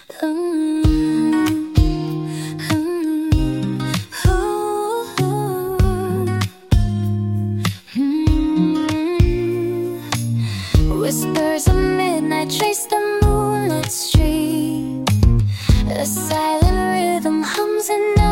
Mm, Whispers of midnight trace the moonlit street. A silent rhythm hums in